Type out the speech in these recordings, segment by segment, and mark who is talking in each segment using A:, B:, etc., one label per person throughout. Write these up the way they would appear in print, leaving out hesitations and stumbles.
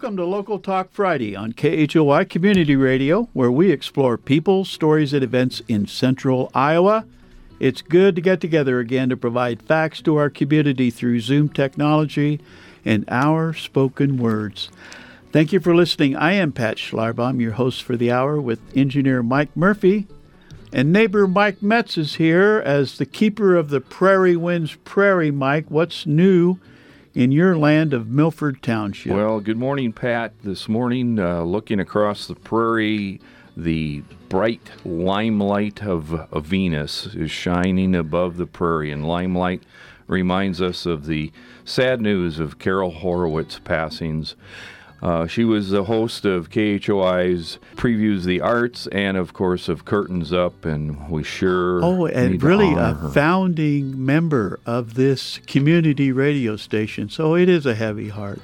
A: Welcome to Local Talk Friday on KHOI Community Radio, where we explore people, stories, and events in central Iowa. It's good to get together again to provide facts to our community through Zoom technology and our spoken words. Thank you for listening. I am Pat Schlarbaum, your host for the hour, with engineer Mike Murphy. And neighbor Mike Metz is here as the keeper of the Prairie Winds Prairie. Mike, what's new in your land of Milford Township?
B: Well, good morning, Pat. This morning, looking across the prairie, the bright limelight of Venus is shining above the prairie, and limelight reminds us of the sad news of Carol Horowitz's passings. She was the host of KHOI's Previews the Arts and, of course, of Curtains Up, and we sure
A: and
B: need
A: really
B: to honor
A: a
B: her.
A: founding member of this community radio station. So it is a heavy heart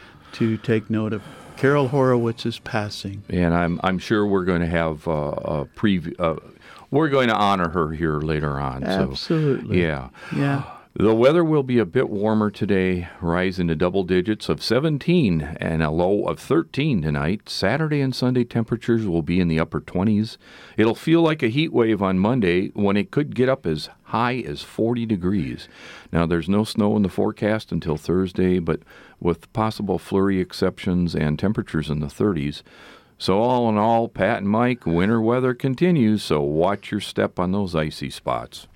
A: to take note of Carol Horowitz's passing.
B: And I'm sure we're going to have a preview. We're going to honor her here later on.
A: Absolutely.
B: So, yeah.
A: Yeah.
B: The weather will be a bit warmer today, rising to double digits of 17 and a low of 13 tonight. Saturday and Sunday temperatures will be in the upper 20s. It'll feel like a heat wave on Monday when it could get up as high as 40 degrees. Now, there's no snow in the forecast until Thursday, but with possible flurry exceptions and temperatures in the 30s. So all in all, Pat and Mike, winter weather continues, so watch your step on those icy spots.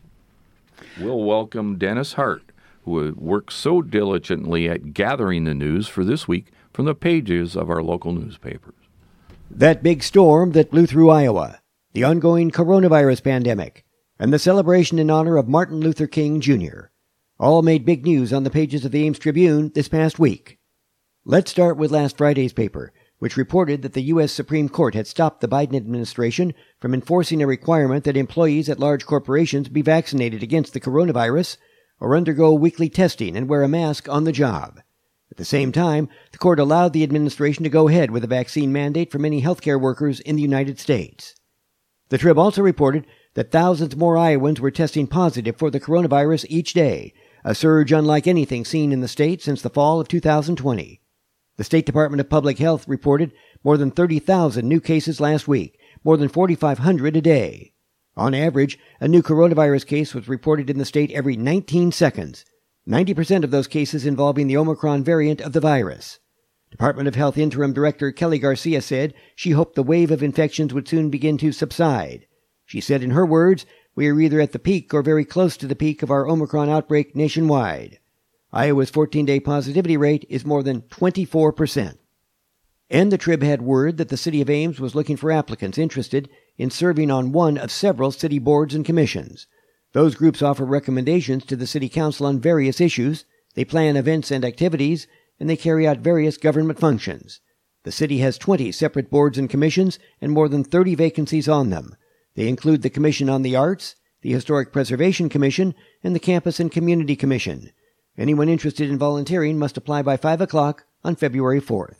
B: We'll welcome Dennis Hart, who works so diligently at gathering the news for this week from the pages of our local newspapers.
C: That big storm that blew through Iowa, the ongoing coronavirus pandemic, and the celebration in honor of Martin Luther King Jr. all made big news on the pages of the Ames Tribune this past week. Let's start with last Friday's paper, which reported that the U.S. Supreme Court had stopped the Biden administration from enforcing a requirement that employees at large corporations be vaccinated against the coronavirus or undergo weekly testing and wear a mask on the job. At the same time, the court allowed the administration to go ahead with a vaccine mandate for many healthcare workers in the United States. The Trib also reported that thousands more Iowans were testing positive for the coronavirus each day, a surge unlike anything seen in the state since the fall of 2020. The State Department of Public Health reported more than 30,000 new cases last week, more than 4,500 a day. On average, a new coronavirus case was reported in the state every 19 seconds, 90% of those cases involving the Omicron variant of the virus. Department of Health Interim Director Kelly Garcia said she hoped the wave of infections would soon begin to subside. She said in her words, "We are either at the peak or very close to the peak of our Omicron outbreak nationwide." Iowa's 14-day positivity rate is more than 24%. And the Trib had word that the city of Ames was looking for applicants interested in serving on one of several city boards and commissions. Those groups offer recommendations to the city council on various issues, they plan events and activities, and they carry out various government functions. The city has 20 separate boards and commissions and more than 30 vacancies on them. They include the Commission on the Arts, the Historic Preservation Commission, and the Campus and Community Commission. Anyone interested in volunteering must apply by 5 o'clock on February 4th.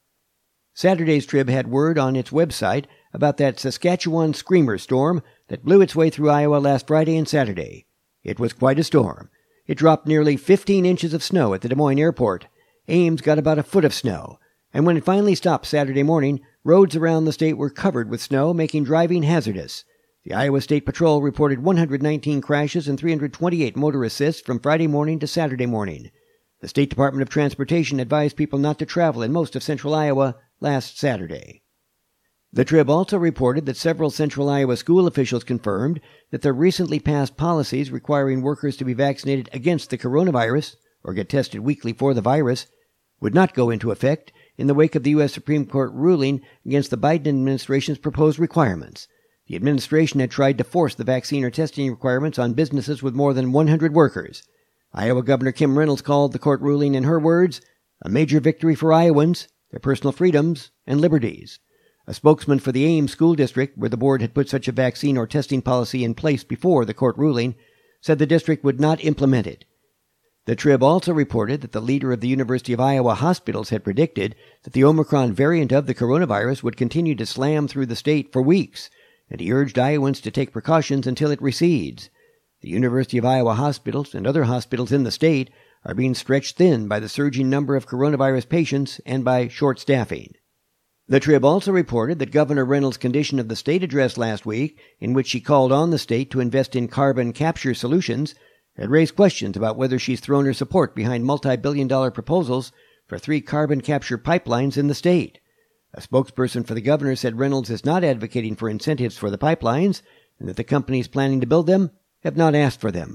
C: Saturday's Trib had word on its website about that Saskatchewan screamer storm that blew its way through Iowa last Friday and Saturday. It was quite a storm. It dropped nearly 15 inches of snow at the Des Moines airport. Ames got about a foot of snow. And when it finally stopped Saturday morning, roads around the state were covered with snow, making driving hazardous. The Iowa State Patrol reported 119 crashes and 328 motor assists from Friday morning to Saturday morning. The State Department of Transportation advised people not to travel in most of central Iowa last Saturday. The Trib also reported that several central Iowa school officials confirmed that their recently passed policies requiring workers to be vaccinated against the coronavirus or get tested weekly for the virus would not go into effect in the wake of the U.S. Supreme Court ruling against the Biden administration's proposed requirements. The administration had tried to force the vaccine or testing requirements on businesses with more than 100 workers. Iowa Governor Kim Reynolds called the court ruling, in her words, a major victory for Iowans, their personal freedoms, and liberties. A spokesman for the Ames School District, where the board had put such a vaccine or testing policy in place before the court ruling, said the district would not implement it. The Trib also reported that the leader of the University of Iowa Hospitals had predicted that the Omicron variant of the coronavirus would continue to slam through the state for weeks, and he urged Iowans to take precautions until it recedes. The University of Iowa hospitals and other hospitals in the state are being stretched thin by the surging number of coronavirus patients and by short staffing. The Trib also reported that Governor Reynolds' condition of the state address last week, in which she called on the state to invest in carbon capture solutions, had raised questions about whether she's thrown her support behind multi-billion-dollar proposals for 3 carbon capture pipelines in the state. A spokesperson for the governor said Reynolds is not advocating for incentives for the pipelines, and that the companies planning to build them have not asked for them.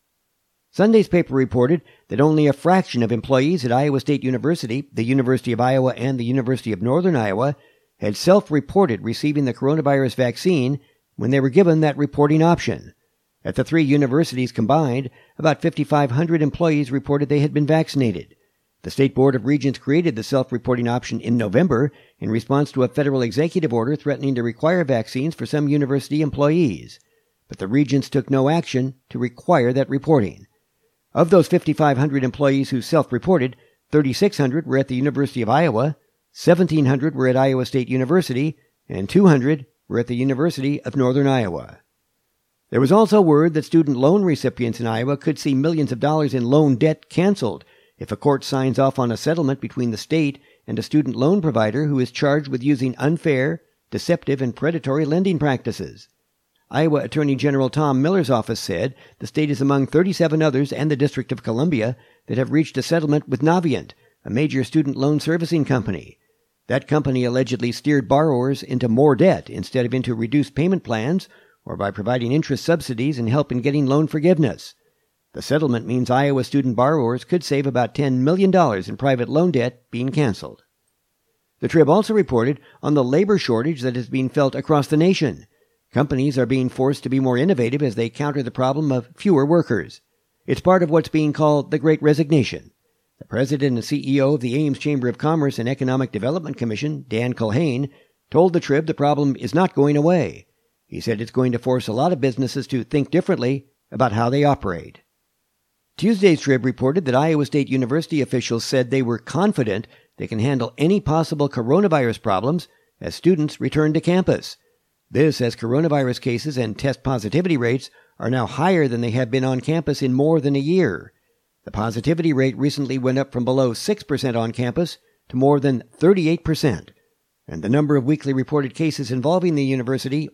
C: Sunday's paper reported that only a fraction of employees at Iowa State University, the University of Iowa, and the University of Northern Iowa had self-reported receiving the coronavirus vaccine when they were given that reporting option. At the 3 universities combined, about 5,500 employees reported they had been vaccinated. The State Board of Regents created the self-reporting option in November in response to a federal executive order threatening to require vaccines for some university employees. But the Regents took no action to require that reporting. Of those 5,500 employees who self-reported, 3,600 were at the University of Iowa, 1,700 were at Iowa State University, and 200 were at the University of Northern Iowa. There was also word that student loan recipients in Iowa could see millions of dollars in loan debt canceled if a court signs off on a settlement between the state and a student loan provider who is charged with using unfair, deceptive, and predatory lending practices. Iowa Attorney General Tom Miller's office said the state is among 37 others and the District of Columbia that have reached a settlement with Navient, a major student loan servicing company. That company allegedly steered borrowers into more debt instead of into reduced payment plans or by providing interest subsidies and help in getting loan forgiveness. The settlement means Iowa student borrowers could save about $10 million in private loan debt being canceled. The Trib also reported on the labor shortage that is being felt across the nation. Companies are being forced to be more innovative as they counter the problem of fewer workers. It's part of what's being called the Great Resignation. The president and CEO of the Ames Chamber of Commerce and Economic Development Commission, Dan Culhane, told the Trib the problem is not going away. He said it's going to force a lot of businesses to think differently about how they operate. Tuesday's Trib reported that Iowa State University officials said they were confident they can handle any possible coronavirus problems as students return to campus. This as coronavirus cases and test positivity rates are now higher than they have been on campus in more than a year. The positivity rate recently went up from below 6% on campus to more than 38%. And the number of weekly reported cases involving the university,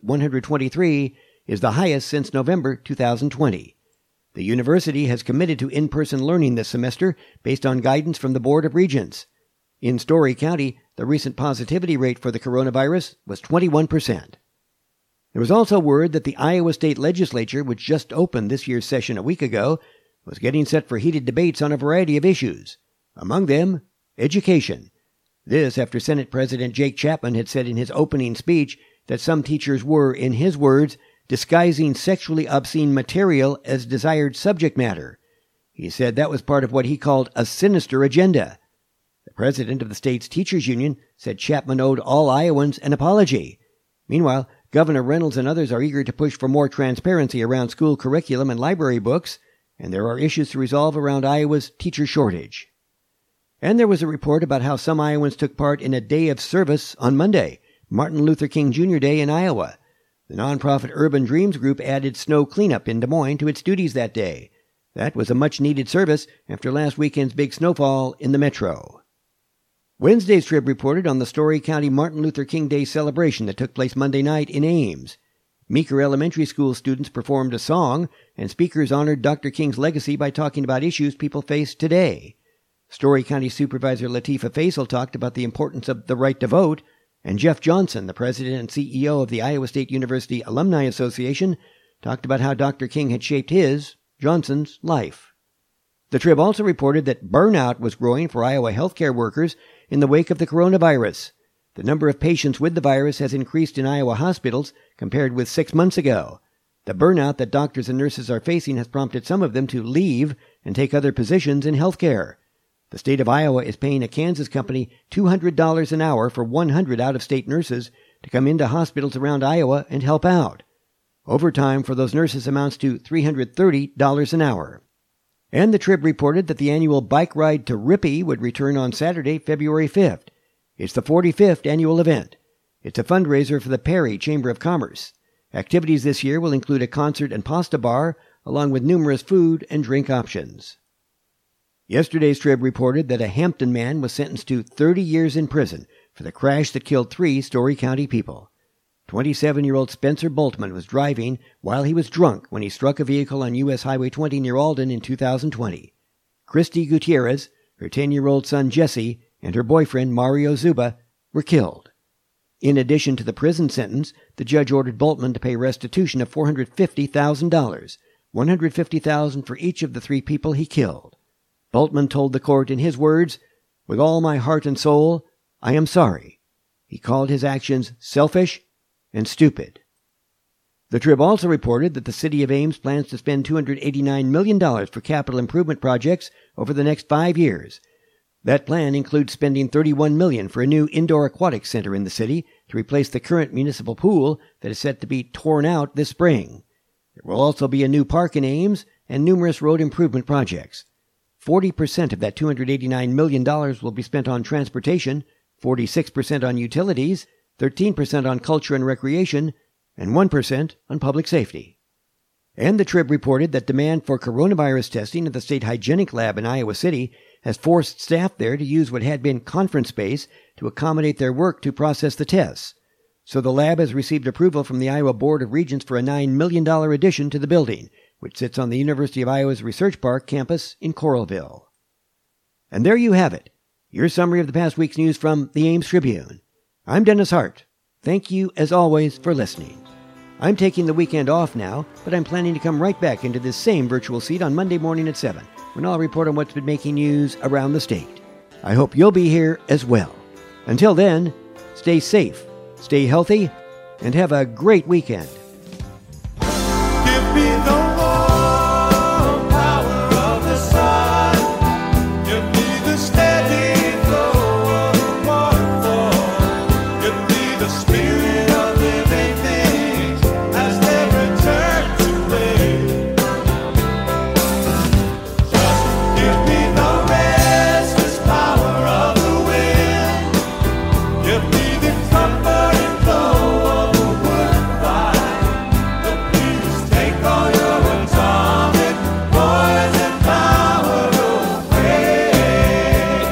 C: 123, is the highest since November 2020. The university has committed to in-person learning this semester based on guidance from the Board of Regents. In Story County, the recent positivity rate for the coronavirus was 21%. There was also word that the Iowa State Legislature, which just opened this year's session a week ago, was getting set for heated debates on a variety of issues. Among them, education. This after Senate President Jake Chapman had said in his opening speech that some teachers were, in his words, disguising sexually obscene material as desired subject matter. He said that was part of what he called a sinister agenda. The president of the state's teachers union said Chapman owed all Iowans an apology. Meanwhile, Governor Reynolds and others are eager to push for more transparency around school curriculum and library books, and there are issues to resolve around Iowa's teacher shortage. And there was a report about how some Iowans took part in a day of service on Monday, Martin Luther King Jr. Day in Iowa. The nonprofit Urban Dreams Group added snow cleanup in Des Moines to its duties that day. That was a much-needed service after last weekend's big snowfall in the metro. Wednesday's Trib reported on the Story County Martin Luther King Day celebration that took place Monday night in Ames. Meeker Elementary School students performed a song, and speakers honored Dr. King's legacy by talking about issues people face today. Story County Supervisor Latifah Faisal talked about the importance of the right to vote, and Jeff Johnson, the president and CEO of the Iowa State University Alumni Association, talked about how Dr. King had shaped his, Johnson's, life. The Trib also reported that burnout was growing for Iowa healthcare workers in the wake of the coronavirus. The number of patients with the virus has increased in Iowa hospitals compared with 6 months ago. The burnout that doctors and nurses are facing has prompted some of them to leave and take other positions in healthcare. The state of Iowa is paying a Kansas company $200 an hour for 100 out-of-state nurses to come into hospitals around Iowa and help out. Overtime for those nurses amounts to $330 an hour. And the Trib reported that the annual bike ride to Rippey would return on Saturday, February 5th. It's the 45th annual event. It's a fundraiser for the Perry Chamber of Commerce. Activities this year will include a concert and pasta bar, along with numerous food and drink options. Yesterday's Trib reported that a Hampton man was sentenced to 30 years in prison for the crash that killed 3 Story County people. 27-year-old Spencer Boltman was driving while he was drunk when he struck a vehicle on U.S. Highway 20 near Alden in 2020. Christy Gutierrez, her 10-year-old son Jesse, and her boyfriend Mario Zuba were killed. In addition to the prison sentence, the judge ordered Boltman to pay restitution of $450,000, $150,000 for each of the 3 people he killed. Boltman told the court in his words, "With all my heart and soul, I am sorry." He called his actions selfish and stupid. The Trib also reported that the city of Ames plans to spend $289 million for capital improvement projects over the next 5 years. That plan includes spending $31 million for a new indoor aquatic center in the city to replace the current municipal pool that is set to be torn out this spring. There will also be a new park in Ames and numerous road improvement projects. 40% of that $289 million will be spent on transportation, 46% on utilities, 13% on culture and recreation, and 1% on public safety. And the Trib reported that demand for coronavirus testing at the State Hygienic Lab in Iowa City has forced staff there to use what had been conference space to accommodate their work to process the tests. So the lab has received approval from the Iowa Board of Regents for a $9 million addition to the building, which sits on the University of Iowa's Research Park campus in Coralville. And there you have it, your summary of the past week's news from the Ames Tribune. I'm Dennis Hart. Thank you, as always, for listening. I'm taking the weekend off now, but I'm planning to come right back into this same virtual seat on Monday morning at 7, when I'll report on what's been making news around the state. I hope you'll be here as well. Until then, stay safe, stay healthy, and have a great weekend.
D: Give me the warm power of the sun. Give me the steady flow of the waterfall. Give me the spirit of living things as they return to play. Just give me the restless power of the wind. Give me the comforting flow of the woodbine. The peace, take all your atomic poison power away.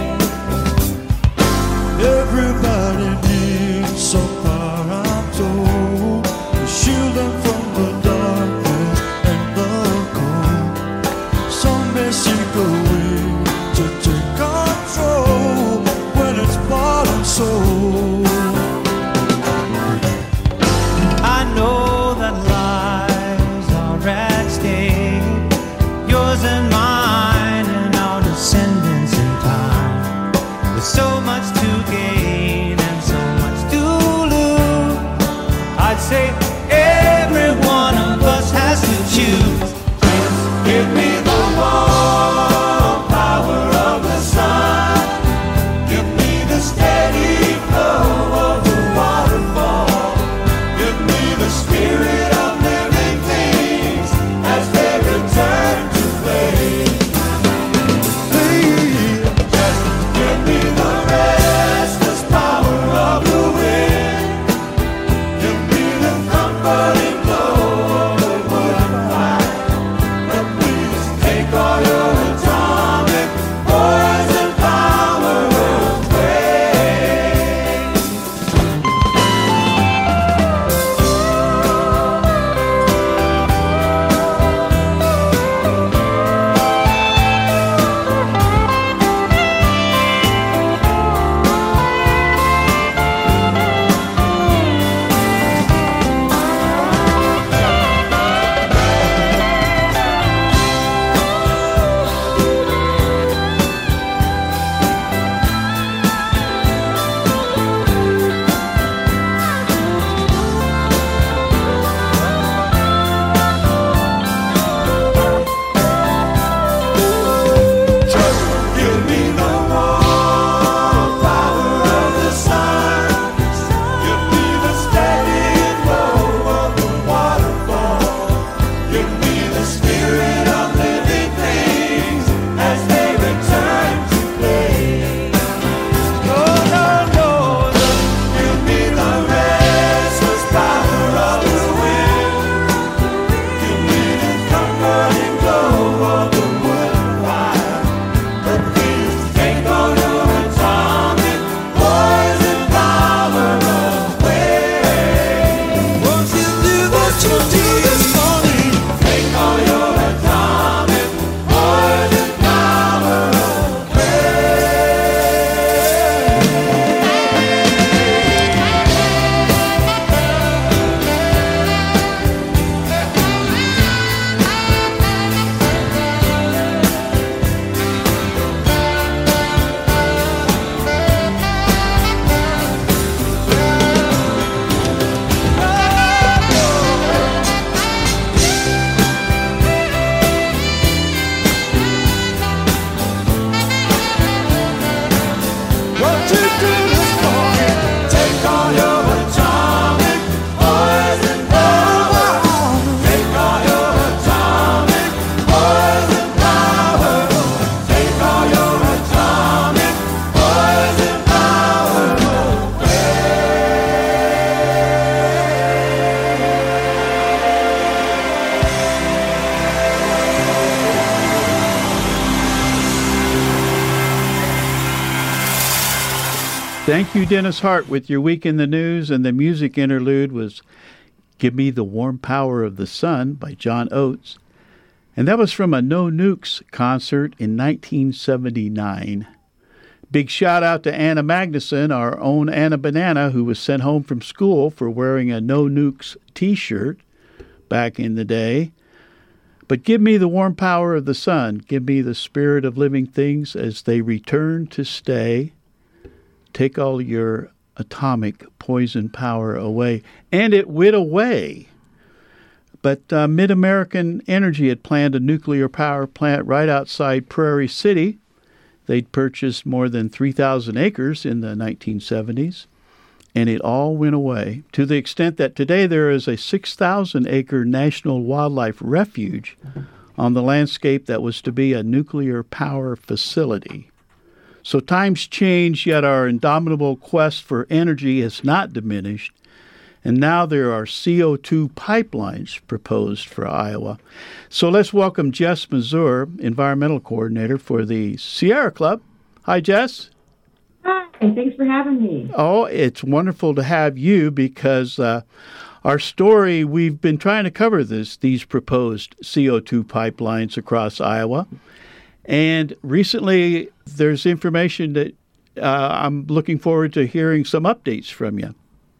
D: Everybody needs some power, I'm told, to shield them from the darkness and the cold. Some may seek a way to take control when it's bought and sold. I know that lives are at stake, yours and mine and our descendants in time. With so much to gain and so much to lose, I'd say every one of us has to choose. Just give me the warm power of the sun. Give me the steady you do this for me. Take all your atomic poison power. Take all your atomic poison power. Take all your atomic poison power
A: Thank you, Dennis Hart, with your Week in the News, and the music interlude was Give Me the Warm Power of the Sun by John Oates. And that was from a No Nukes concert in 1979. Big shout out to Anna Magnuson, our own Anna Banana, who was sent home from school for wearing a No Nukes t-shirt back in the day. But give me the warm power of the sun. Give me the spirit of living things as they return to stay. Take all your atomic poison power away. And it went away. But Mid-American Energy had planned a nuclear power plant right outside Prairie City. They'd purchased more than 3,000 acres in the 1970s. And it all went away, to the extent that today there is a 6,000-acre national wildlife refuge on the landscape that was to be a nuclear power facility. So times change, yet our indomitable quest for energy has not diminished, and now there are CO2 pipelines proposed for Iowa. So let's welcome Jess Mazur, Environmental Coordinator for the Sierra Club. Hi, Jess.
E: Hi, thanks for having me.
A: Oh, it's wonderful to have you because our story, we've been trying to cover these proposed CO2 pipelines across Iowa. And recently, there's information that I'm looking forward to hearing some updates from you.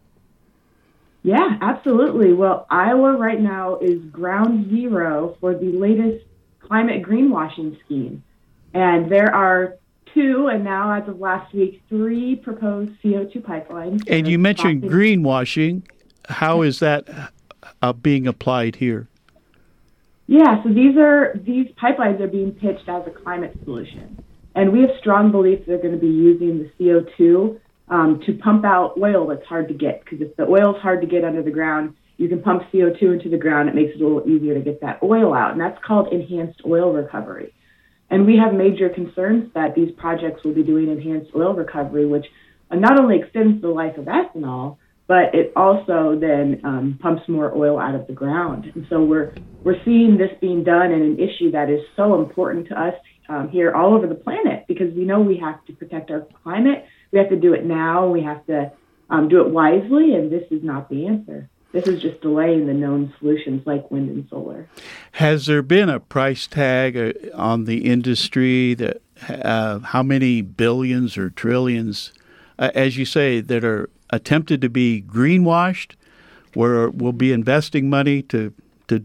E: Yeah, absolutely. Well, Iowa right now is ground zero for the latest climate greenwashing scheme. And there are 2, and now as of last week, 3 proposed CO2 pipelines.
A: And you mentioned greenwashing. How is that being applied here?
E: Yeah, so these pipelines are being pitched as a climate solution. And we have strong belief they're going to be using the CO2 to pump out oil that's hard to get. Because if the oil is hard to get under the ground, you can pump CO2 into the ground. It makes it a little easier to get that oil out. And that's called enhanced oil recovery. And we have major concerns that these projects will be doing enhanced oil recovery, which not only extends the life of ethanol, but it also then pumps more oil out of the ground. And so we're seeing this being done in an issue that is so important to us here all over the planet, because we know we have to protect our climate. We have to do it now. We have to do it wisely, and this is not the answer. This is just delaying the known solutions like wind and solar.
A: Has there been a price tag on the industry that how many billions or trillions, as you say, that are attempted to be greenwashed, where we'll be investing money to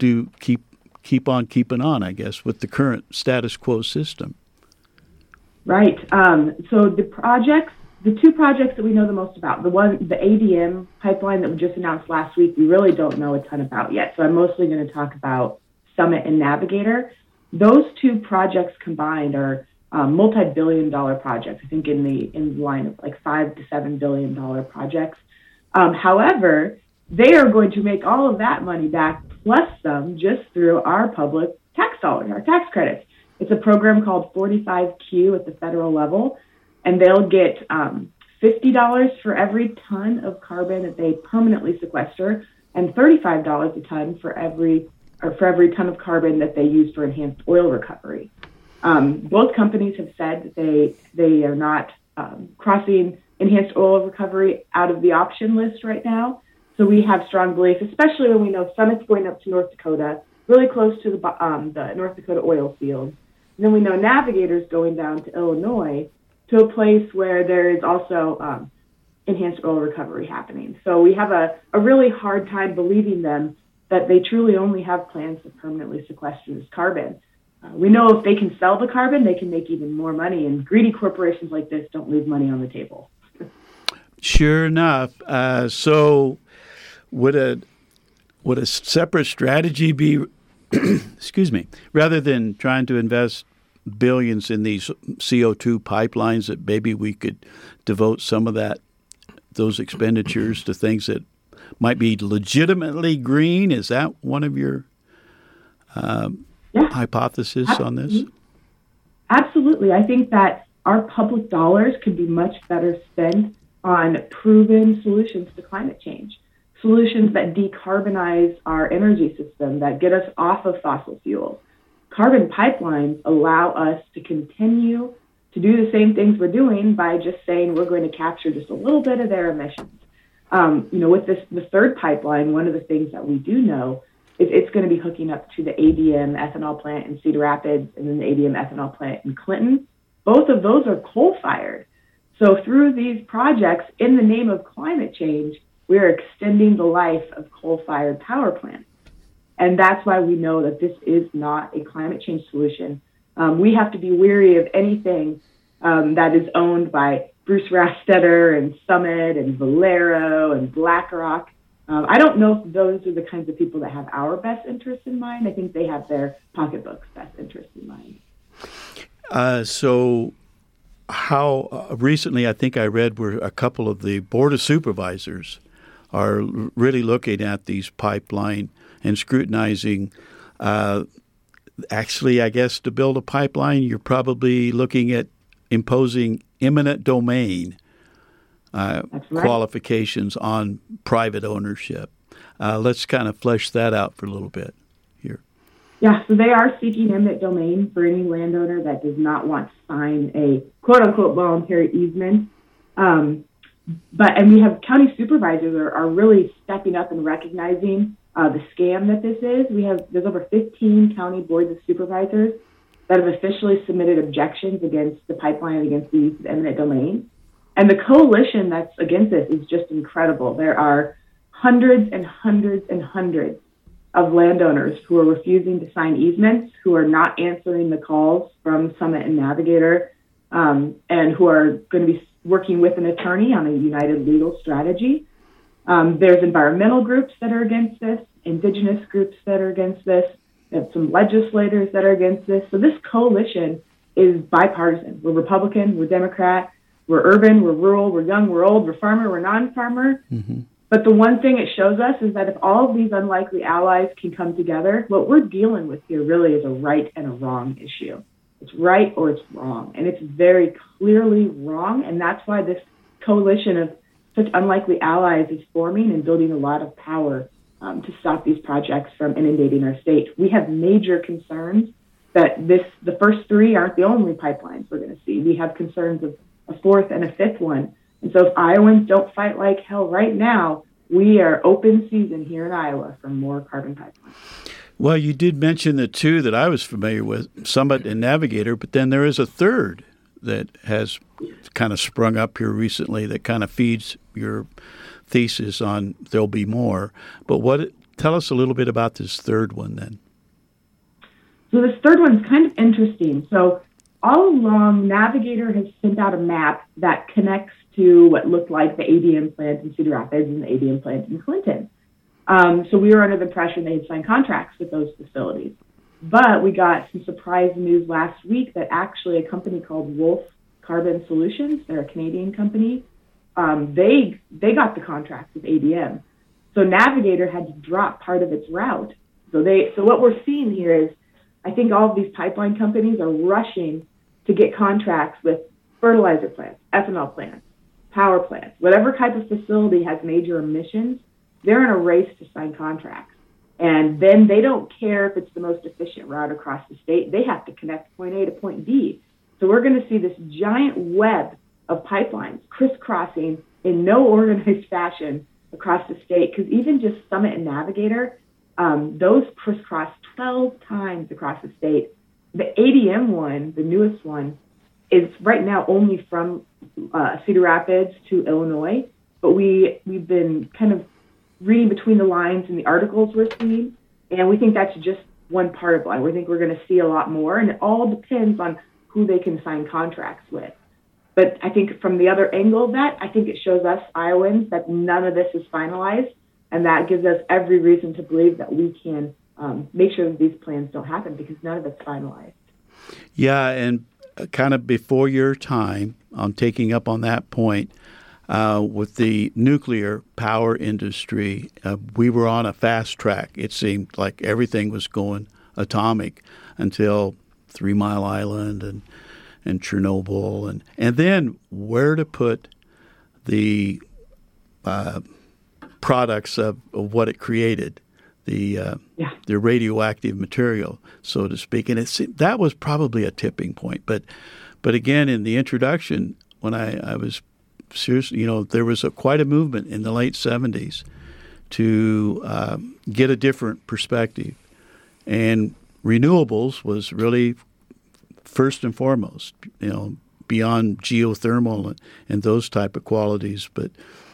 A: keep on keeping on, I guess, with the current status quo system?
E: Right. So the 2 projects that we know the most about, the ADM pipeline that we just announced last week, we really don't know a ton about yet. So I'm mostly going to talk about Summit and Navigator. Those 2 projects combined are multi-billion-dollar projects. I think in the line of like $5 to $7 billion projects. However, they are going to make all of that money back plus some just through our public tax dollars, our tax credits. It's a program called 45Q at the federal level, and they'll get $50 for every ton of carbon that they permanently sequester, and $35 a ton for every ton of carbon that they use for enhanced oil recovery. Both companies have said that they are not crossing enhanced oil recovery out of the option list right now. So we have strong belief, especially when we know Summit's going up to North Dakota, really close to the North Dakota oil fields. And then we know Navigator's going down to Illinois to a place where there is also enhanced oil recovery happening. So we have a really hard time believing them that they truly only have plans to permanently sequester this carbon. We know if they can sell the carbon, they can make even more money, and greedy corporations like this don't leave money on the table.
A: Sure enough. So would a separate strategy be, excuse me, rather than trying to invest billions in these CO2 pipelines that maybe we could devote some of those expenditures to things that might be legitimately green? Is that one of your hypotheses on this?
E: Absolutely. I think that our public dollars could be much better spent on proven solutions to climate change, solutions that decarbonize our energy system, that get us off of fossil fuels. Carbon pipelines allow us to continue to do the same things we're doing by just saying we're going to capture just a little bit of their emissions. With the third pipeline, one of the things that we do know is it's going to be hooking up to the ADM ethanol plant in Cedar Rapids and then the ADM ethanol plant in Clinton. Both of those are coal-fired. So through these projects, in the name of climate change, we're extending the life of coal-fired power plants. And that's why we know that this is not a climate change solution. We have to be wary of anything that is owned by Bruce Rastetter and Summit and Valero and BlackRock. I don't know if those are the kinds of people that have our best interests in mind. I think they have their pocketbook's best interests in mind.
A: So how recently I think I read where a couple of the Board of Supervisors are really looking at these pipeline and scrutinizing. Actually, I guess to build a pipeline, you're probably looking at imposing eminent domain qualifications on private ownership. Let's kind of flesh that out for a little bit here.
E: Yeah, so they are seeking eminent domain for any landowner that does not want to sign a quote-unquote voluntary easement. And we have county supervisors are really stepping up and recognizing the scam that this is. There's over 15 county boards of supervisors that have officially submitted objections against the pipeline and against the use of eminent domain. And the coalition that's against this is just incredible. There are hundreds and hundreds and hundreds of landowners who are refusing to sign easements, who are not answering the calls from Summit and Navigator, and who are going to be working with an attorney on a united legal strategy. There's environmental groups that are against this, indigenous groups that are against this. We have some legislators that are against this. So this coalition is bipartisan. We're Republican, we're Democrat, we're urban, we're rural, we're young, we're old, we're farmer, we're non-farmer. Mm-hmm. But the one thing it shows us is that if all of these unlikely allies can come together, what we're dealing with here really is a right and a wrong issue. It's right or it's wrong. And it's very clearly wrong. And that's why this coalition of such unlikely allies is forming and building a lot of power to stop these projects from inundating our state. We have major concerns that the first three aren't the only pipelines we're going to see. We have concerns of a fourth and a fifth one. And so if Iowans don't fight like hell right now, we are open season here in Iowa for more carbon pipelines.
A: Well, you did mention the two that I was familiar with, Summit and Navigator, but then there is a third that has kind of sprung up here recently that kind of feeds your thesis on there'll be more. But tell us a little bit about this third one then.
E: So this third one's kind of interesting. So all along, Navigator has sent out a map that connects to what looked like the ADM plant in Cedar Rapids and the ADM plant in Clinton. So we were under the impression they had signed contracts with those facilities. But we got some surprise news last week that actually a company called Wolf Carbon Solutions, they're a Canadian company, they got the contract with ADM. So Navigator had to drop part of its route. So what we're seeing here is, I think all of these pipeline companies are rushing to get contracts with fertilizer plants, ethanol plants, power plants, whatever type of facility has major emissions. They're in a race to sign contracts. And then they don't care if it's the most efficient route across the state. They have to connect point A to point B. So we're going to see this giant web of pipelines crisscrossing in no organized fashion across the state, because even just Summit and Navigator, those crisscross 12 times across the state. The ADM one, the newest one, is right now only from Cedar Rapids to Illinois, but we've been kind of reading between the lines in the articles we're seeing, and we think that's just one part of it. We think we're going to see a lot more, and it all depends on who they can sign contracts with. But I think from the other angle of that, I think it shows us Iowans that none of this is finalized, and that gives us every reason to believe that we can make sure that these plans don't happen because none of it's finalized.
A: Yeah, and kind of before your time, I'm taking up on that point, with the nuclear power industry, we were on a fast track. It seemed like everything was going atomic until 3 Mile Island and Chernobyl, and then where to put the products of what it created, the radioactive material, so to speak. And that was probably a tipping point. But again, in the introduction, when I was seriously, there was quite a movement in the late 70s to get a different perspective. And renewables was really first and foremost, beyond geothermal and those type of qualities. But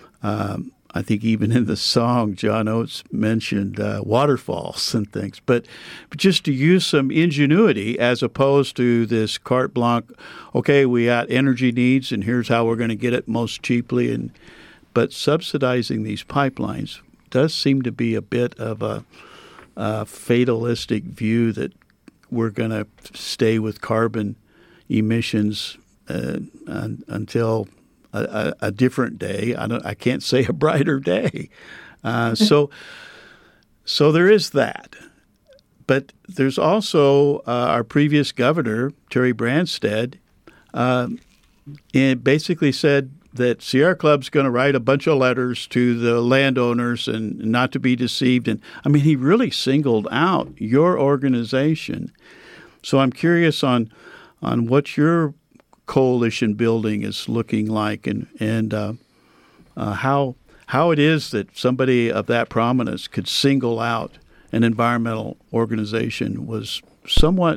A: I think even in the song, John Oates mentioned waterfalls and things. But just to use some ingenuity as opposed to this carte blanche, okay, we got energy needs and here's how we're going to get it most cheaply. But subsidizing these pipelines does seem to be a bit of a fatalistic view that we're going to stay with carbon emissions until a different day. I can't say a brighter day. So there is that. But there's also our previous governor, Terry Branstad, basically said that Sierra Club's going to write a bunch of letters to the landowners and not to be deceived. And I mean, he really singled out your organization. So I'm curious on what your coalition building is looking like, and how it is that somebody of that prominence could single out an environmental organization was somewhat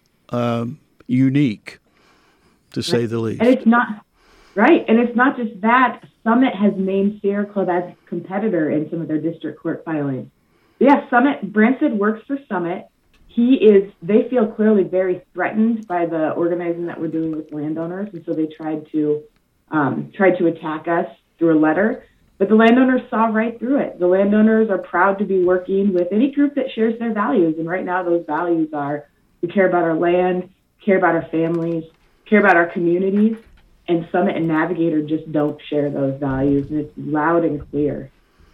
A: unique, to say the least.
E: And it's not right, and it's not just that. Summit has named Sierra Club as a competitor in some of their district court filings. Yeah, Branstad works for Summit. They feel clearly very threatened by the organizing that we're doing with landowners, and so they tried to attack us through a letter. But the landowners saw right through it. The landowners are proud to be working with any group that shares their values, and right now those values are: we care about our land, care about our families, care about our communities, and Summit and Navigator just don't share those values, and it's loud and clear.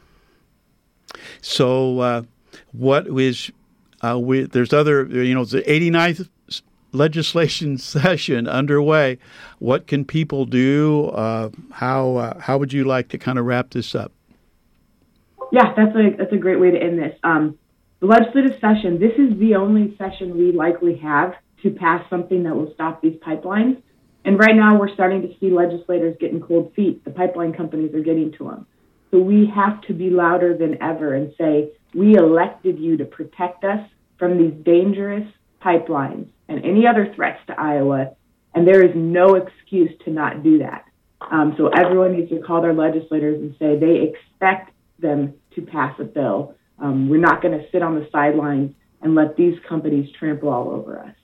A: So what is... there's other, the 89th legislation session underway. What can people do? How would you like to kind of wrap this up?
E: Yeah, that's a great way to end this. The legislative session, this is the only session we likely have to pass something that will stop these pipelines. And right now we're starting to see legislators getting cold feet. The pipeline companies are getting to them. So we have to be louder than ever and say, we elected you to protect us from these dangerous pipelines and any other threats to Iowa, and there is no excuse to not do that. So everyone needs to call their legislators and say they expect them to pass a bill. We're not going to sit on the sidelines and let these companies trample all over us.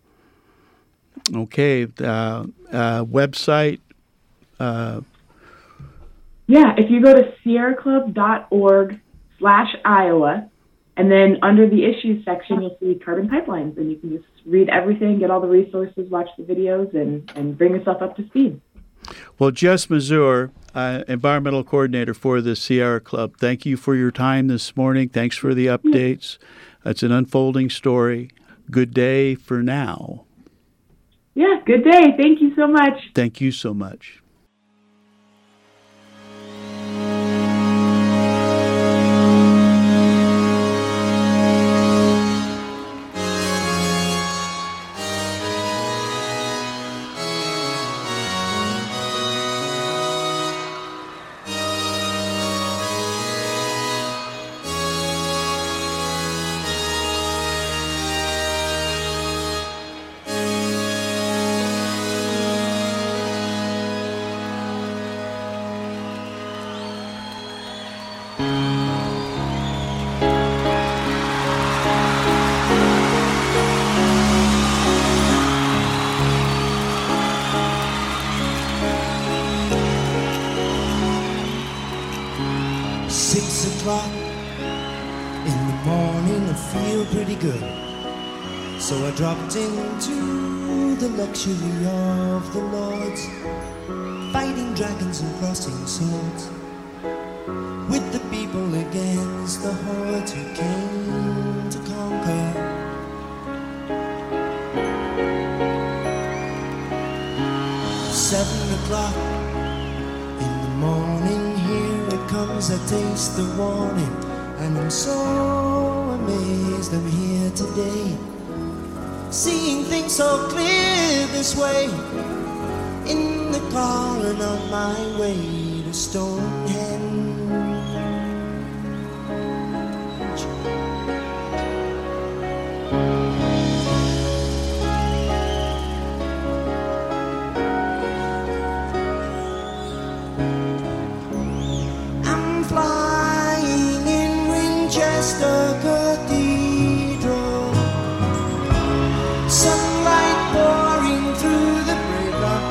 A: Okay. Website?
E: Yeah, if you go to sierraclub.org/Iowa, and then under the issues section, you'll see carbon pipelines, and you can just read everything, get all the resources, watch the videos, and bring yourself up to speed.
A: Well, Jess Mazur, environmental coordinator for the Sierra Club, thank you for your time this morning. Thanks for the updates. It's an unfolding story. Good day for now.
E: Yeah, good day. Thank you so much.
A: Thank you so much.
D: So I dropped into the luxury of the lords, fighting dragons and crossing swords, with the people against the hordes who came to conquer. 7 o'clock in the morning, here it comes, I taste the warning, and I'm so amazed I'm here today, seeing things so clear this way, in the car and on my way to Stonehenge. I'm flying in Winchester Cathedral, sunlight pouring through the break of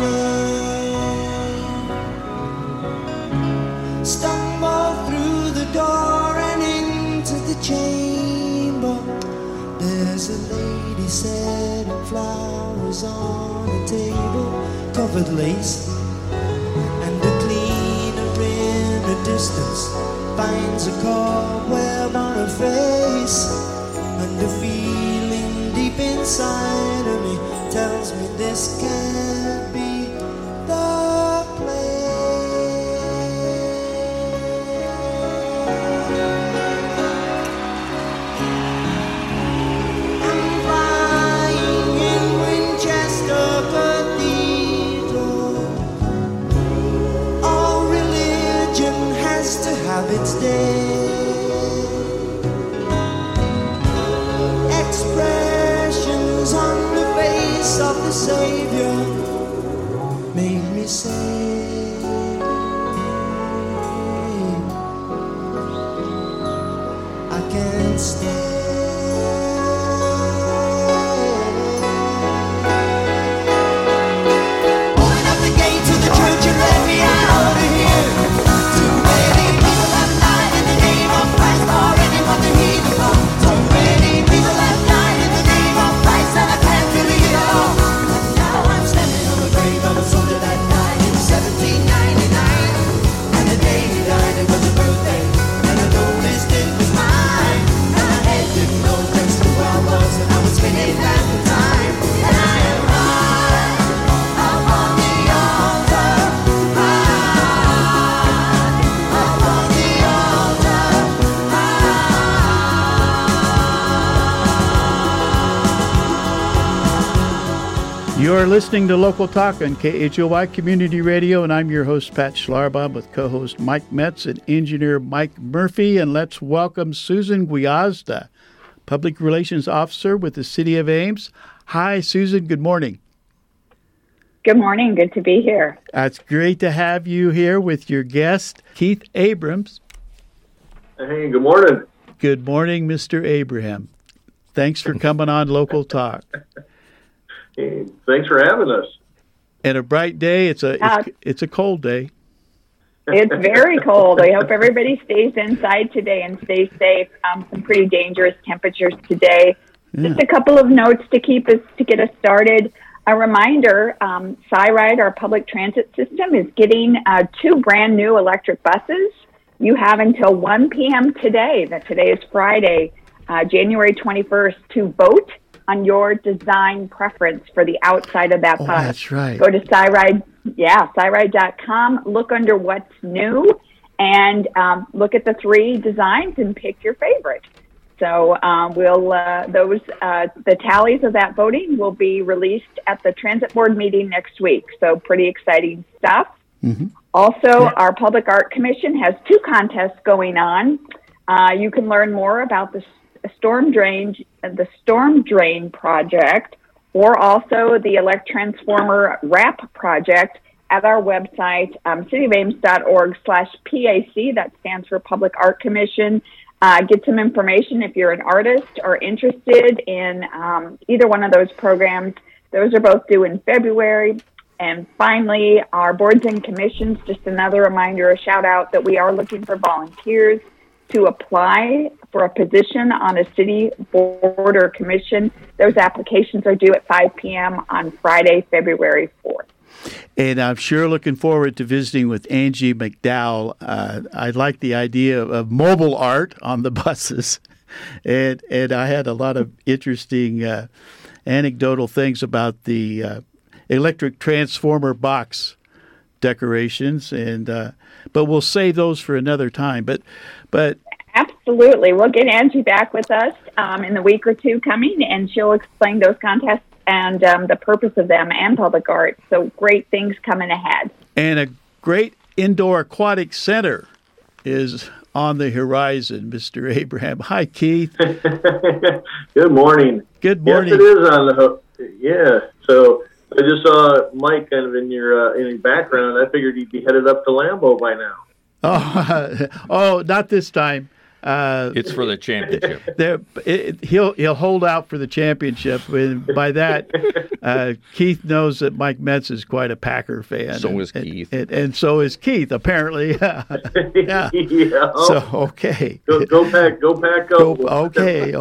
D: day. Stumble through the door and into the chamber. There's a lady setting flowers on a table, covered lace, and a cleaner in the distance finds a cobweb on her face, and a feeling deep inside of me tells me this can't be the place. I'm flying in Winchester Cathedral. All religion has to have its day. Expressions on the face of the Savior made me say, I can't stay. Open up the gate to the church and let me out of here. Too many people have died in the name of Christ for anyone to heed the call. So many people have died in the name of Christ and I can't believe it all. And now I'm standing on the grave of a soldier that died in 1799. And the day he died it was a birthday, and I noticed it was mine. And my head didn't know just who I was, and I was spinning at the time. And I am high up on the altar, high up on the altar,
A: You're listening to Local Talk on KHOY Community Radio, and I'm your host, Pat Schlarbaum, with co-host Mike Metz and engineer Mike Murphy. And let's welcome Susan Guiazda, Public Relations Officer with the City of Ames. Hi, Susan. Good morning.
F: Good morning. Good to be here.
A: It's great to have you here with your guest, Keith Abrams.
G: Hey, good morning.
A: Good morning, Mr. Abraham. Thanks for coming on Local Talk.
G: Hey, thanks for having us.
A: And a bright day. It's a cold day.
F: It's very cold. I hope everybody stays inside today and stays safe. Some pretty dangerous temperatures today.
A: Yeah.
F: Just a couple of notes to get us started. A reminder, SciRide, our public transit system, is getting 2 brand new electric buses. You have until 1 p.m. today, today is Friday, January 21st, to vote on your design preference for the outside of that bus.
A: That's right.
F: Go to SciRide, SciRide.com, look under what's new, and look at the 3 designs and pick your favorite. So the tallies of that voting will be released at the Transit Board meeting next week. So pretty exciting stuff.
A: Mm-hmm.
F: Also, our Public Art Commission has 2 contests going on. You can learn more about the storm drain project, or also the Electransformer WRAP project at our website, cityofames.org/PAC. That stands for Public Art Commission. Get some information if you're an artist or interested in either one of those programs. Those are both due in February. And finally, our boards and commissions, just another reminder, a shout out that we are looking for volunteers to apply for a position on a city board or commission. Those applications are due at 5 p.m. on Friday, February 4th.
A: And I'm sure looking forward to visiting with Angie McDowell. I like the idea of mobile art on the buses. And I had a lot of interesting anecdotal things about the electric transformer box decorations, but we'll save those for another time. But
F: absolutely, we'll get Angie back with us in the week or two coming, and she'll explain those contests and the purpose of them and public art. So great things coming ahead.
A: And a great indoor aquatic center is on the horizon, Mr. Abraham. Hi, Keith.
G: Good morning.
A: Good morning.
G: Yes, it is on the hook. Yeah. So I just saw Mike kind of in your background. I figured he'd be headed up to Lambeau by now.
A: Oh, not this time.
B: It's for the championship.
A: He'll hold out for the championship. And by that, Keith knows that Mike Metz is quite a Packer fan.
B: So is Keith.
A: And so is Keith, apparently. Yeah.
G: Yeah.
A: So, okay.
G: Go pack up.
A: Okay.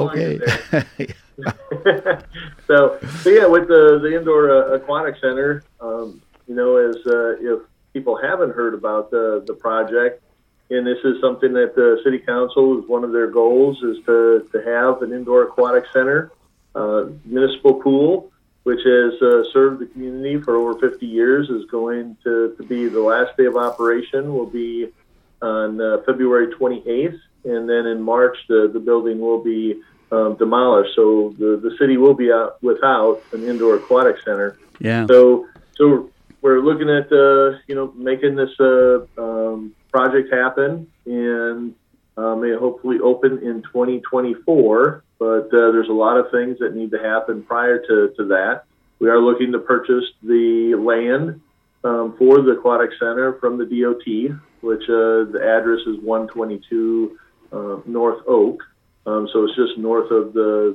G: So yeah, with the indoor aquatic center, as if people haven't heard about the project, and this is something that the city council is one of their goals, is to have an indoor aquatic center, municipal pool, which has served the community for over 50 years, is going to be the last day of operation will be on February 28th, and then in March the building will be demolished. So the city will be out without an indoor aquatic center.
A: Yeah.
G: So we're looking at making this project happen, and may hopefully open in 2024. But there's a lot of things that need to happen prior to that. We are looking to purchase the land for the aquatic center from the DOT, which the address is 122 North Oak. So it's just north of the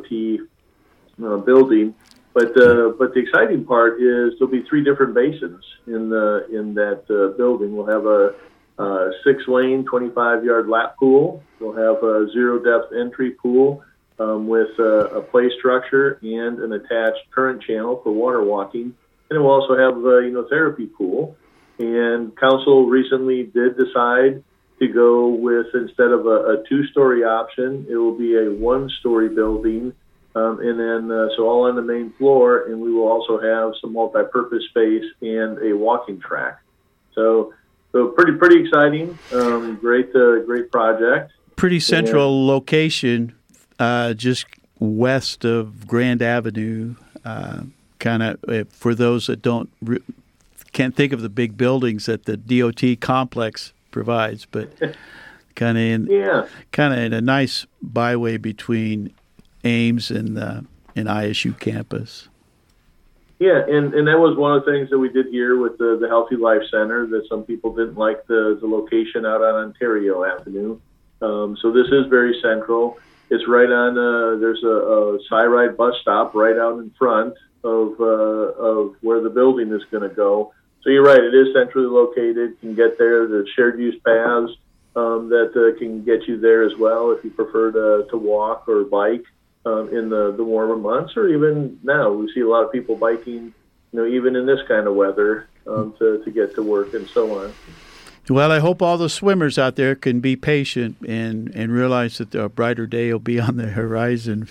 G: DOT building. But the exciting part is there'll be 3 different basins in that building. We'll have a 6-lane, 25-yard lap pool. We'll have a 0-depth entry pool with a play structure and an attached current channel for water walking. And we'll also have a therapy pool. And council recently did decide to go with, instead of a 2-story option, it will be a 1-story building. And then, so all on the main floor, and we will also have some multi-purpose space and a walking track. So pretty exciting. Great project.
A: Pretty central location, just west of Grand Avenue. Kind of for those that can't think of the big buildings that the DOT complex provides, but kind of in a nice byway between Ames and ISU campus.
G: Yeah, and that was one of the things that we did here with the Healthy Life Center, that some people didn't like the location out on Ontario Avenue. So this is very central. It's right on, there's a Cyride bus stop right out in front of where the building is going to go. So you're right, it is centrally located. You can get there. There's shared use paths that can get you there as well if you prefer to walk or bike in the warmer months, or even now. We see a lot of people biking, even in this kind of weather to get to work and so on.
A: Well, I hope all the swimmers out there can be patient and realize that a brighter day will be on the horizon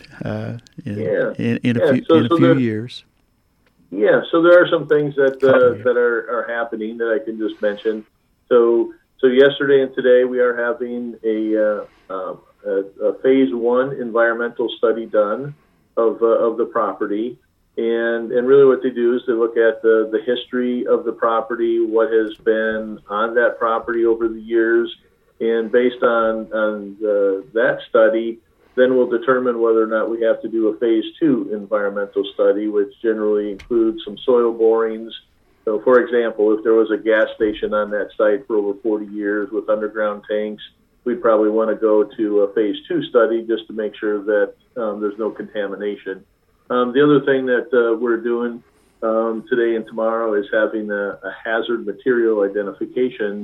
A: in a few years.
G: Yeah, so there are some things that are happening that I can just mention. So yesterday and today we are having a phase 1 environmental study done of the property, and really what they do is they look at the history of the property, what has been on that property over the years, and based on that study, then we'll determine whether or not we have to do a phase 2 environmental study, which generally includes some soil borings. So, for example, if there was a gas station on that site for over 40 years with underground tanks, we'd probably want to go to a phase 2 study just to make sure that there's no contamination. The other thing that we're doing today and tomorrow is having a hazard material identification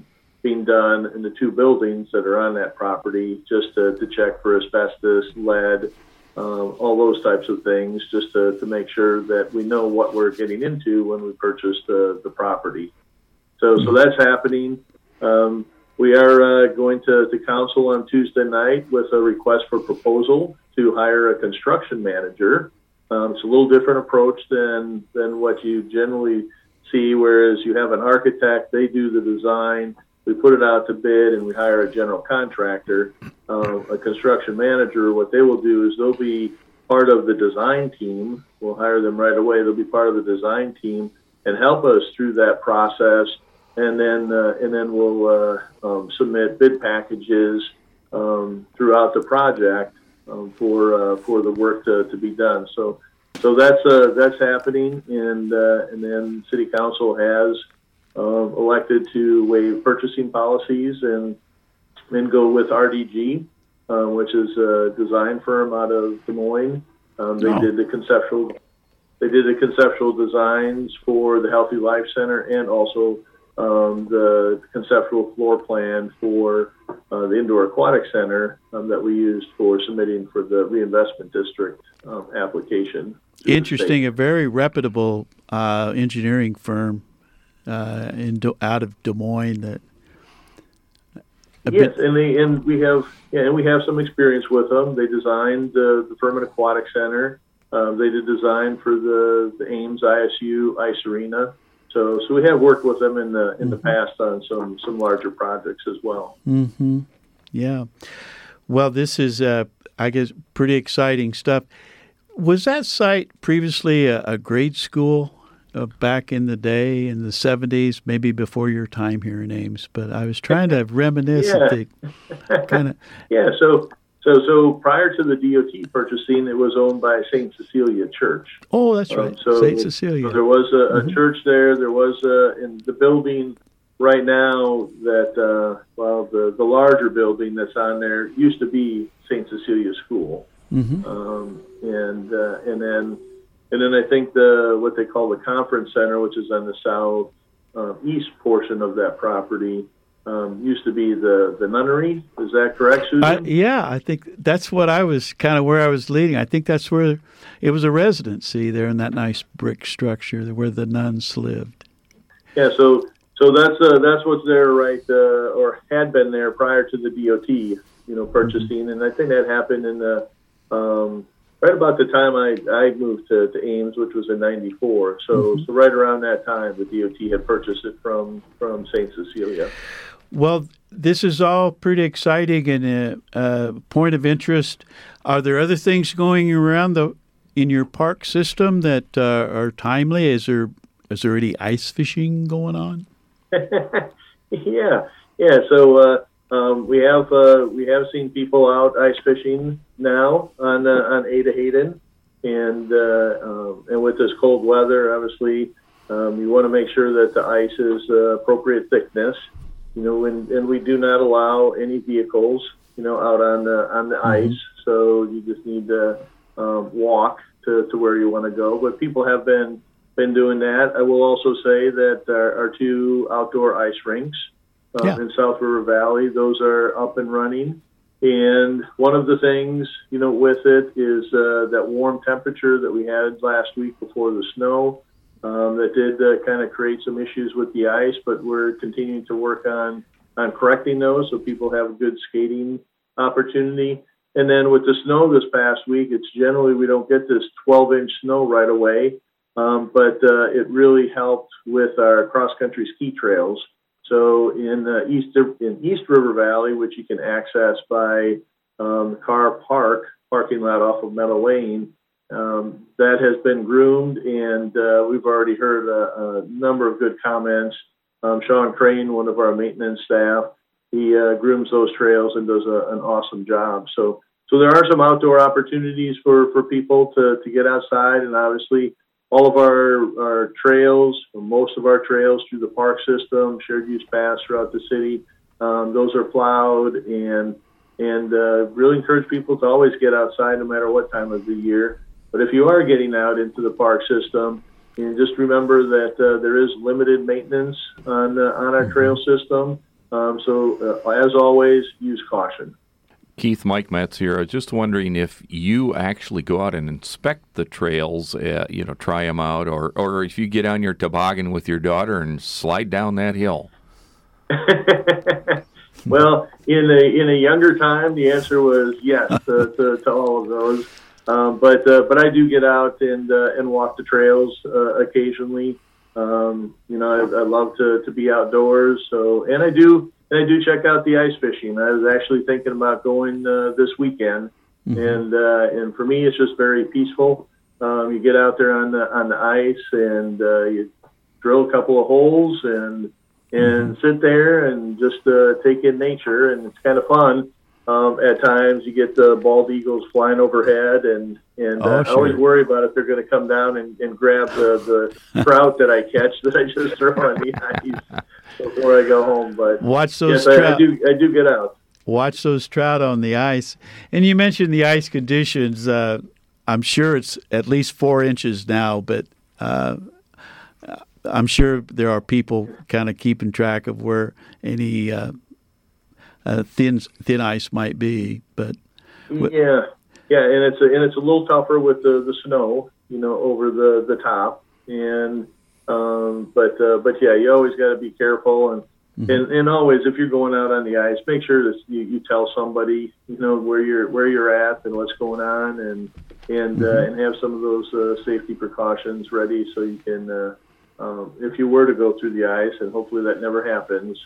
G: being done in the two buildings that are on that property, just to check for asbestos, lead, all those types of things, just to make sure that we know what we're getting into when we purchase the property. So that's happening. We are going to council on Tuesday night with a request for proposal to hire a construction manager. It's a little different approach than what you generally see, whereas you have an architect, they do the design, we put it out to bid, and we hire a general contractor. A construction manager, what they will do is they'll be part of the design team. We'll hire them right away. They'll be part of the design team and help us through that process. And then we'll submit bid packages throughout the project for the work to be done. So that's happening, and then City Council has elected to waive purchasing policies and go with RDG, which is a design firm out of Des Moines. They did the conceptual designs for the Healthy Life Center and also the conceptual floor plan for the Indoor Aquatic Center that we used for submitting for the reinvestment district application.
A: Interesting, a very reputable engineering firm out of Des Moines.
G: Yes, and we have some experience with them. They designed the Furman Aquatic Center. They did design for the Ames ISU Ice Arena. So we have worked with them in the past on some larger projects as well.
A: Mm-hmm. Yeah. Well, this is I guess pretty exciting stuff. Was that site previously a grade school back in the day in the 70s, maybe before your time here in Ames? But I was trying to reminisce.
G: Yeah. So prior to the DOT purchasing, it was owned by St. Cecilia Church.
A: Oh, that's right. St. Cecilia.
G: So there was a church there. There was in the building right now that the larger building that's on there used to be St. Cecilia School.
A: Mm-hmm.
G: And then I think what they call the Conference Center, which is on the south east portion of that property, used to be the nunnery. Is that correct, Susan?
A: Yeah, I think that's what I was kind of where I was leading. I think that's where it was a residency there in that nice brick structure where the nuns lived.
G: Yeah, so that's what's there, right? Or had been there prior to the DOT, purchasing, mm-hmm. And I think that happened in the right about the time I moved to Ames, which was in '94. So
A: mm-hmm.
G: So right around that time, the DOT had purchased it from St. Cecilia.
A: Well, this is all pretty exciting and a point of interest. Are there other things going around in your park system that are timely? Is there any ice fishing going on?
G: Yeah. So we have seen people out ice fishing now on Ada Hayden, and with this cold weather, obviously, you want to make sure that the ice is appropriate thickness. And we do not allow any vehicles, out on the ice. So you just need to walk to where you want to go. But people have been doing that. I will also say that our two outdoor ice rinks in South River Valley, those are up and running. And one of the things, with it is that warm temperature that we had last week before the snow. That did kind of create some issues with the ice, but we're continuing to work on correcting those so people have a good skating opportunity. And then with the snow this past week, it's generally we don't get this 12-inch snow right away, but it really helped with our cross-country ski trails. So in East River Valley, which you can access by Carr parking lot off of Meadow Lane, that has been groomed, and we've already heard a number of good comments. Sean Crane, one of our maintenance staff, he grooms those trails and does an awesome job. So there are some outdoor opportunities for people to get outside, and obviously all of our trails, or most of our trails through the park system, shared use paths throughout the city, those are plowed, and really encourage people to always get outside no matter what time of the year. But if you are getting out into the park system, just remember that there is limited maintenance on our trail system. So as always, use caution.
B: Keith, Mike Metz here. I was just wondering if you actually go out and inspect the trails, try them out, or if you get on your toboggan with your daughter and slide down that hill.
G: Well, in a younger time, the answer was yes to all of those. But I do get out and walk the trails occasionally. I love to be outdoors. And I do check out the ice fishing. I was actually thinking about going this weekend, and for me, it's just very peaceful. You get out there on the ice and you drill a couple of holes and sit there and just take in nature, and it's kind of fun. At times, you get the bald eagles flying overhead, and I always worry about if they're going to come down and grab the trout that I catch that I just throw on the ice before I go home. But
A: watch those
G: yes,
A: trout.
G: I do get out.
A: Watch those trout on the ice. And you mentioned the ice conditions. I'm sure it's at least 4 inches now, but I'm sure there are people kind of keeping track of where any thin ice might be. But
G: yeah, and it's a little tougher with the snow, over the top. And but yeah, you always got to be careful, and always, if you're going out on the ice, make sure that you tell somebody where you're at and what's going on, and have some of those safety precautions ready, so you can if you were to go through the ice, and hopefully that never happens,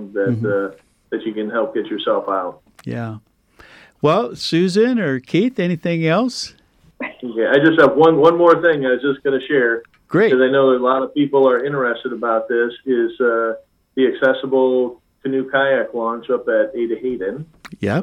G: that you can help get yourself out.
A: Yeah. Well, Susan or Keith, anything else?
G: Okay, I just have one more thing I was just going to share.
A: Great.
G: Because I know that a lot of people are interested about this, is the accessible canoe kayak launch up at Ada Hayden.
A: Yeah.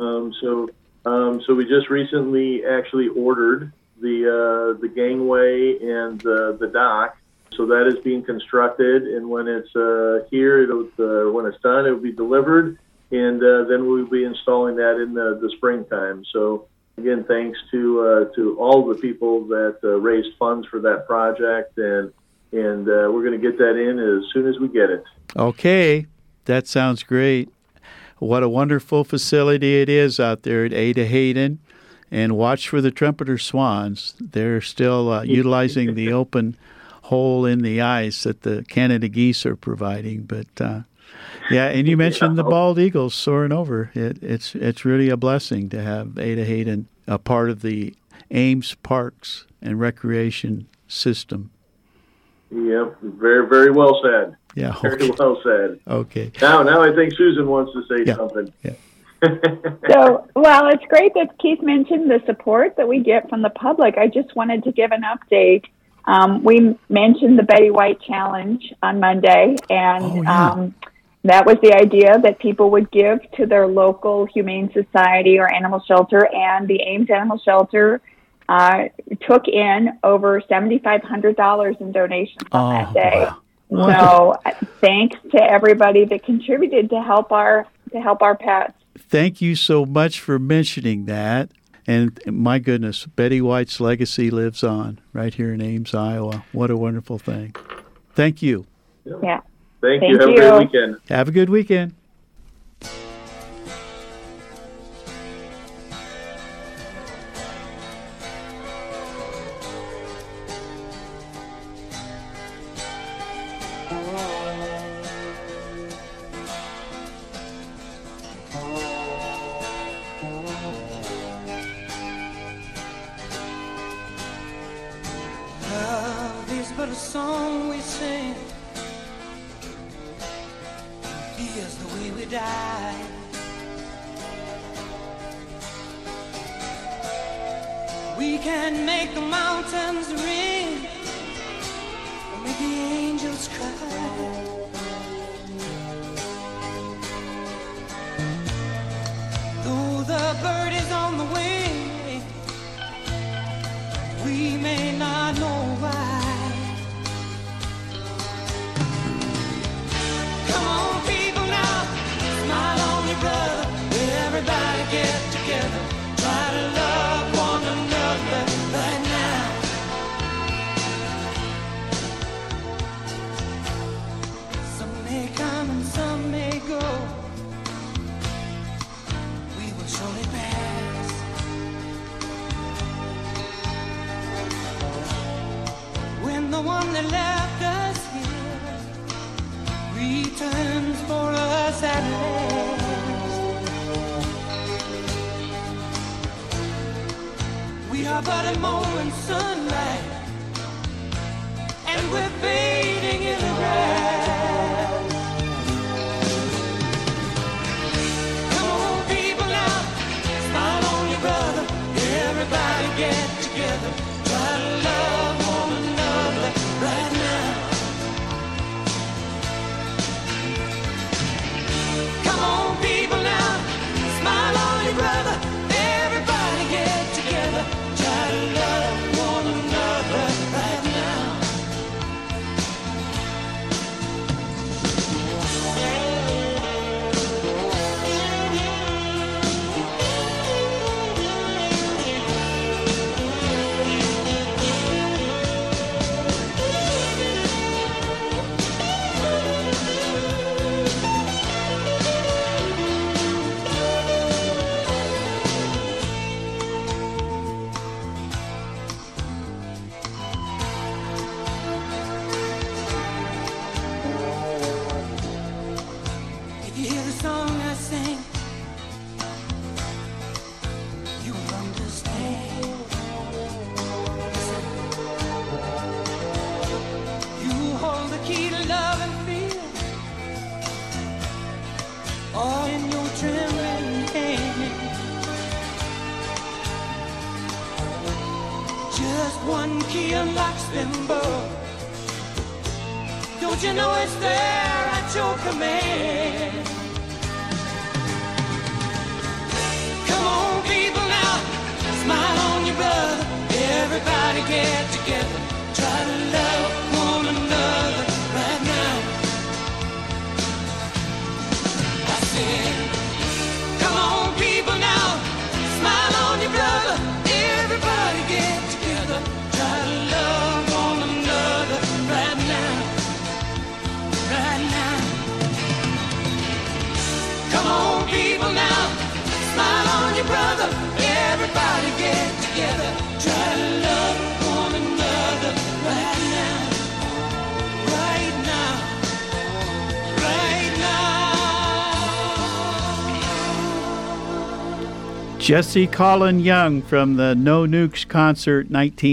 G: So we just recently actually ordered the gangway and the dock. So that is being constructed, and when it's here, when it's done, it will be delivered, and then we'll be installing that in the springtime. So again, thanks to all the people that raised funds for that project, and we're going to get that in as soon as we get it.
A: Okay, that sounds great. What a wonderful facility it is out there at Ada Hayden, and watch for the trumpeter swans. They're still utilizing the open hole in the ice that the Canada geese are providing, but yeah, and you mentioned the bald eagles soaring over. It's really a blessing to have Ada Hayden a part of the Ames Parks and Recreation System.
G: Yep, very, very well said.
A: Yeah, okay.
G: Very well said.
A: Okay.
G: Now I think Susan wants to say something.
A: Yeah.
F: So, well, it's great that Keith mentioned the support that we get from the public. I just wanted to give an update. We mentioned the Betty White Challenge on Monday, and that was the idea that people would give to their local humane society or animal shelter, and the Ames Animal Shelter took in over $7,500 in donations on that day. Wow. So thanks to everybody that contributed to help our pets.
A: Thank you so much for mentioning that. And my goodness, Betty White's legacy lives on right here in Ames, Iowa. What a wonderful thing. Thank you.
F: Yeah.
G: Thank you. Have a great weekend.
A: Have a good weekend.
D: But a song we sing, here's the way we die. We can make the mountains ring, or make the angels cry. Though the bird is on the wing, we may not know why. Everybody get together, try to love one another right now. that left us here returns for us at last. We are but a moment's sunlight, and we're fading in the grass. Come on, people, now, smile on your brother. Everybody get together, try to love one another right now. Come on, people, now, smile on your brother. Everybody get together, try to love one another right now. If you hear the song I sing, you will understand. Listen. You hold the key to love and fear, all in your trembling hand. Just one key unlocks them both. Don't you know it's there at your command? Come on, people, now, smile on your brother. Everybody get together, try to love one another right now. I said, come on, people, now, smile on your brother. Everybody get together, try to love one another right now. Right now. Come on, people, now, smile on your brother. Everybody get together, try to love one another right now. Right now. Right now.
A: Jesse Colin Young from the No Nukes concert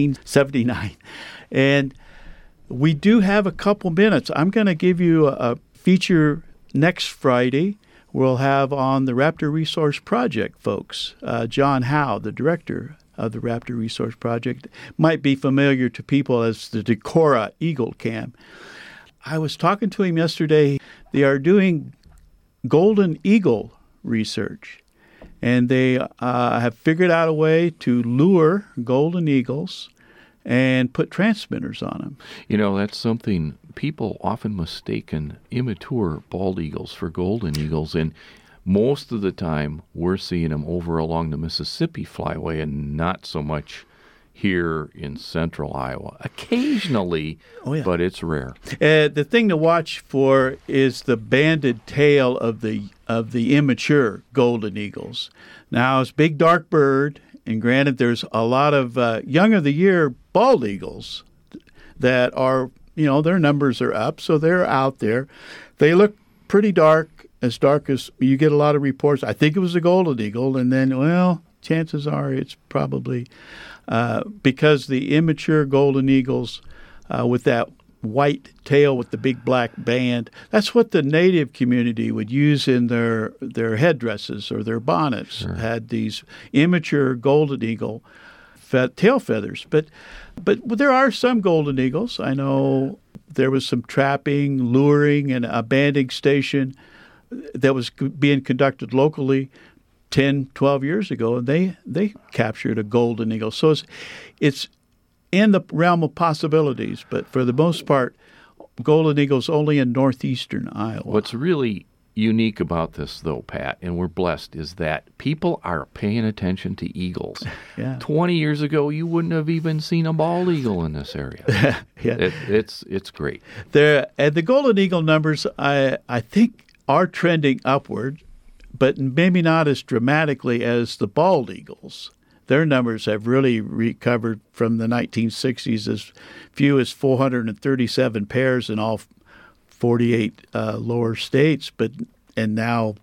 A: 1979. And we do have a couple minutes. I'm going to give you a feature next Friday. We'll have on the Raptor Resource Project folks. John Howe, the director of the Raptor Resource Project, might be familiar to people as the Decorah Eagle Cam. I was talking to him yesterday. They are doing golden eagle research, and they have figured out a way to lure golden eagles and put transmitters on them.
B: You know, that's something people often mistaken immature bald eagles for golden eagles, and most of the time we're seeing them over along the Mississippi Flyway and not so much here in central Iowa. Occasionally, but it's rare.
A: The thing to watch for is the banded tail of the immature golden eagles. Now, it's a big dark bird, and granted, there's a lot of young of the year bald eagles that are, their numbers are up, so they're out there. They look pretty dark as you get a lot of reports. I think it was a golden eagle, and then, chances are it's probably because the immature golden eagles with that white tail with the big black band, that's what the native community would use in their headdresses or their bonnets. Sure. Had these immature golden eagle tail feathers. But there are some golden eagles. I know there was some trapping, luring, and a banding station that was being conducted locally 10, 12 years ago, and they captured a golden eagle. So it's in the realm of possibilities, but for the most part, golden eagles only in northeastern Iowa.
B: What's really unique about this, though, Pat, and we're blessed, is that people are paying attention to eagles.
A: Yeah.
B: 20 years ago, you wouldn't have even seen a bald eagle in this area.
A: Yeah.
B: It's great.
A: The golden eagle numbers, I think, are trending upward, but maybe not as dramatically as the bald eagles. their numbers have really recovered from the 1960s, as few as 437 pairs in all 48 lower states, and now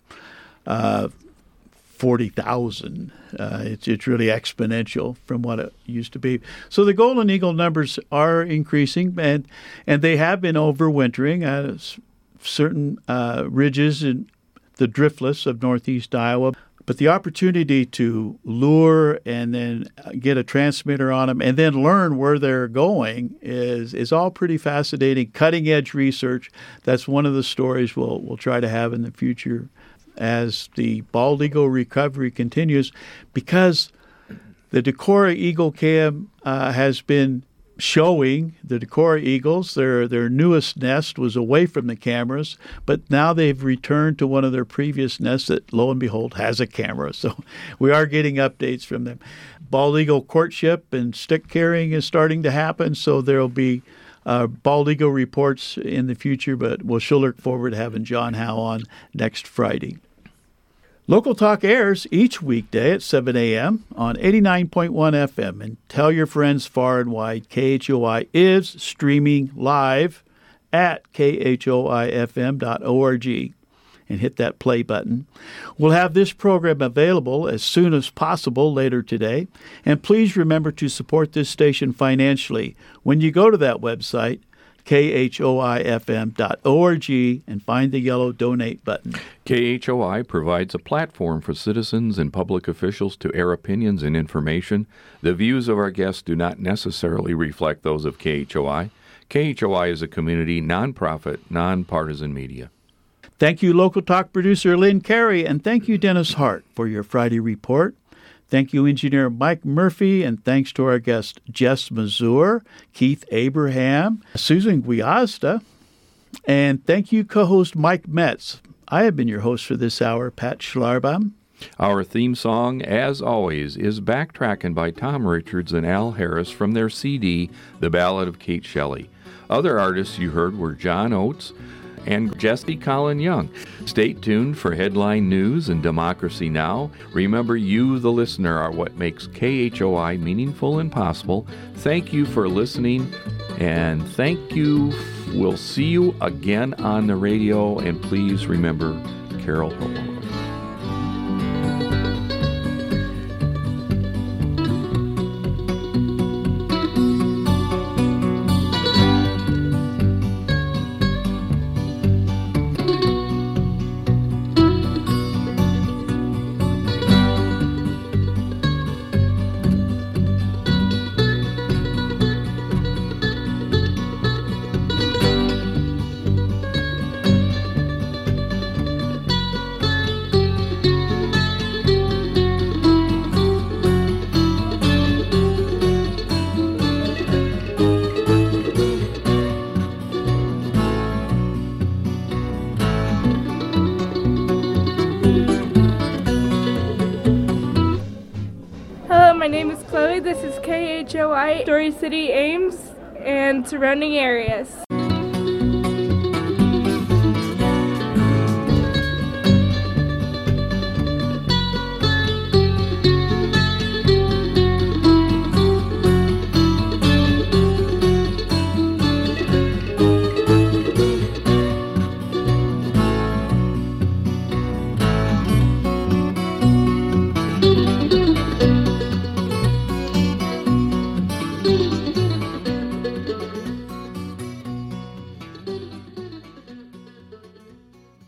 A: 40,000. It's really exponential from what it used to be. So the golden eagle numbers are increasing, and they have been overwintering certain ridges in the driftless of northeast Iowa. But the opportunity to lure and then get a transmitter on them and then learn where they're going is all pretty fascinating, cutting-edge research. That's one of the stories we'll try to have in the future as the bald eagle recovery continues, because the Decorah Eagle Cam has been showing the Decorah eagles. Their newest nest was away from the cameras, but now they've returned to one of their previous nests that, lo and behold, has a camera. So we are getting updates from them. Bald eagle courtship and stick carrying is starting to happen, so there will be bald eagle reports in the future, but we'll sure look forward to having John Howe on next Friday. Local Talk airs each weekday at 7 a.m. on 89.1 FM. And tell your friends far and wide, KHOI is streaming live at khoifm.org. And hit that play button. We'll have this program available as soon as possible later today. And please remember to support this station financially when you go to that website, khoifm.org, and find the yellow donate button.
B: KHOI provides a platform for citizens and public officials to air opinions and information. The views of our guests do not necessarily reflect those of KHOI. KHOI is a community, nonprofit, nonpartisan media.
A: Thank you, Local Talk producer Lynn Carey, and thank you, Dennis Hart, for your Friday report. Thank you, Engineer Mike Murphy, and thanks to our guests Jess Mazur, Keith Abraham, Susan Guiazda, and thank you, co-host Mike Metz. I have been your host for this hour, Pat Schlarbaum.
B: Our theme song, as always, is Backtrackin' by Tom Richards and Al Harris from their CD, The Ballad of Kate Shelley. Other artists you heard were John Oates and Jesse Colin Young. Stay tuned for headline news and Democracy Now! Remember, you, the listener, are what makes KHOI meaningful and possible. Thank you for listening, and thank you. We'll see you again on the radio, and please remember Carol Holt.
H: This is KHOI, Story City, Ames, and surrounding areas.